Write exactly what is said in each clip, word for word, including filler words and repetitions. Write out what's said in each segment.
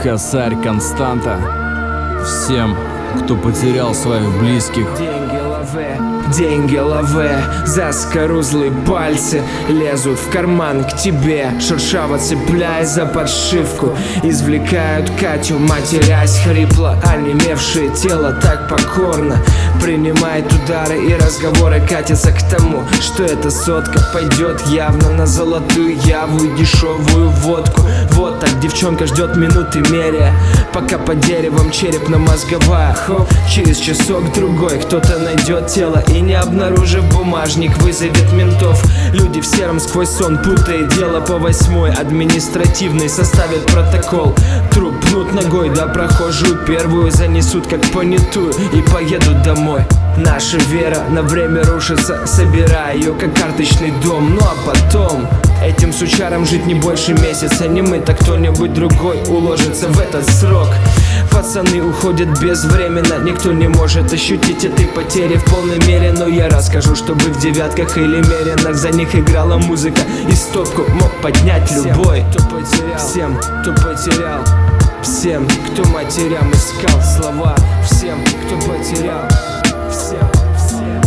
Косарь, Константа. Всем, кто потерял своих близких. Деньги лаве, деньги лаве, заскорузлые пальцы лезут в карман к тебе, шершаво цепляясь за подшивку. Извлекают Катю, матерясь хрипло, онемевшее тело так покорно принимает удары, и разговоры катятся к тому, что эта сотка пойдет явно на золотую яву и дешевую водку. Вот так девчонка ждет минуты меря, пока под деревом черепно-мозговая. Хоп, через часок-другой кто-то найдет тело и, не обнаружив бумажник, вызовет ментов. Люди в сером сквозь сон, путая дело по восьмой административной, составят протокол. Труп пнут ногой, да прохожую первую занесут как понятую и поедут домой. Наша вера на время рушится, собирая ее как карточный дом. Ну а потом этим сучарам жить не больше месяца. Не мы, так кто-нибудь другой уложится в этот срок. Пацаны уходят безвременно, никто не может ощутить этой потери в полной мере. Но я расскажу, чтобы в девятках или меренах за них играла музыка, и стопку мог поднять любой. Всем, кто потерял, всем, кто матерям искал слова, всем, кто потерял, всем, всем,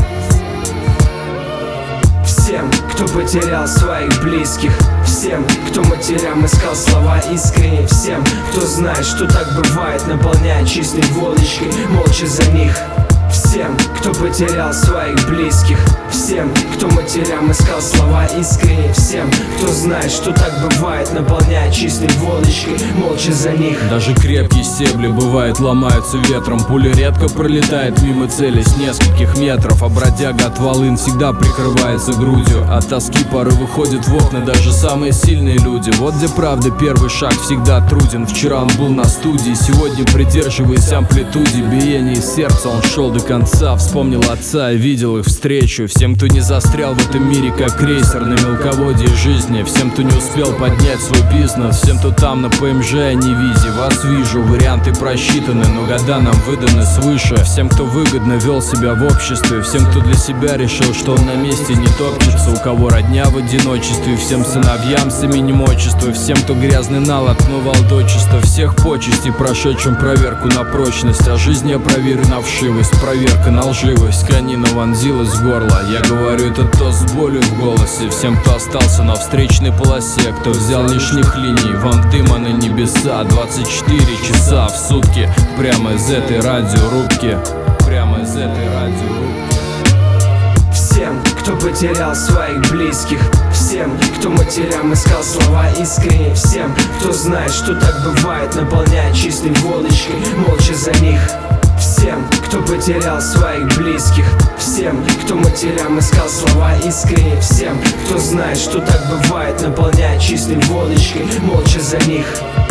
всем, кто потерял своих близких, всем, кто матерям искал слова искренне, всем, кто знает, что так бывает, наполняя чистой водочкой, молча за них. Всем, кто потерял своих близких, всем, кто матерям искал слова искренне, всем, кто знает, что так бывает, наполняя чистой водочкой, молча за них. Даже крепкие стебли бывает ломаются ветром, пуля редко пролетает мимо цели с нескольких метров, а бродяга от волын всегда прикрывается грудью. От тоски порой выходят в окна даже самые сильные люди. Вот где правда первый шаг всегда труден. Вчера он был на студии, сегодня, придерживаясь амплитуде биения сердца, он шел до конца. Вспомнил отца и видел их встречу. Всем, кто не застрял в этом мире как крейсер на мелководье жизни, всем, кто не успел поднять свой бизнес, всем, кто там на ПМЖ, а не визе. Вас вижу, варианты просчитаны, но года нам выданы свыше. Всем, кто выгодно вел себя в обществе, всем, кто для себя решил, что он на месте не топчется, у кого родня в одиночестве, всем сыновьям с именем отчества, всем, кто грязный налог отмывал дочисто, всех почестей, прошедшим проверку на прочность, а жизнь я проверю на вшивость, проверка на лживость. Конина вонзилась в горло, я говорю это тост с болью в голосе. Всем, кто остался на встречной полосе, кто взял лишних линий, вам дыма на небеса. Двадцать четыре часа в сутки, прямо из этой радиорубки, прямо из этой радиорубки. Всем, кто потерял своих близких, всем, кто матерям искал слова искренне, всем, кто знает, что так бывает, наполняя чистой водочкой, молча за них. Всем, кто потерял своих близких, всем, кто матерям искал слова искренне, всем, кто знает, что так бывает, наполняя чистой водочкой, молча за них.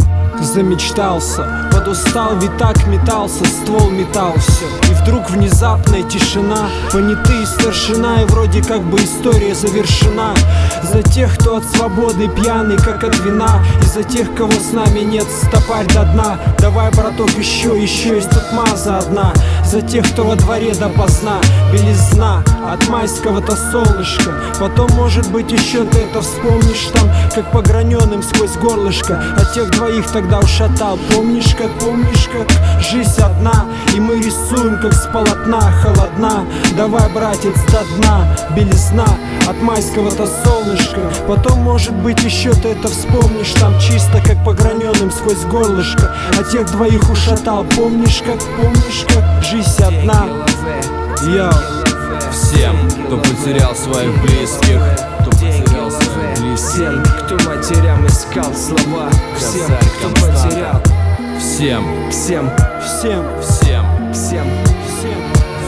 Замечтался, подустал, ведь так метался, ствол метал все. И вдруг внезапная тишина, понятые старшина, и вроде как бы история завершена. За тех, кто от свободы пьяный, как от вина, и за тех, кого с нами нет, стопарь до дна. Давай, браток, еще, еще есть тут маза одна. За тех, кто во дворе допоздна, белизна от майского-то солнышка. Потом, может быть, еще ты это вспомнишь там, как по граненым сквозь горлышко. От тех двоих тогда ушатал, помнишь как, помнишь как жизнь одна, и мы рисуем как с полотна, холодна. Давай, братец, до дна, белизна от майского-то солнышка. Потом, может быть, еще ты это вспомнишь там, чисто как по граненым сквозь горлышко. От тех двоих ушатал, помнишь как, помнишь как жизнь одна. Йоу. Всем, кто потерял своих близких, кто потерял своих близких, всем, кто матерям искал слова, всем, кто потерял, всем, всем, Всем, всем, всем, всем,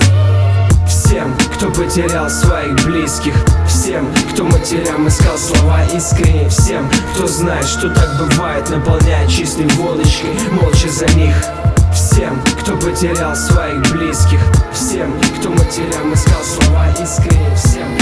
всем, кто потерял своих близких, всем, кто матерям искал слова искренне, всем, кто знает, что так бывает, наполняя чистой водочкой, молча за них. Всем, кто потерял своих близких, всем, кто матерям искал слова искренне, всем,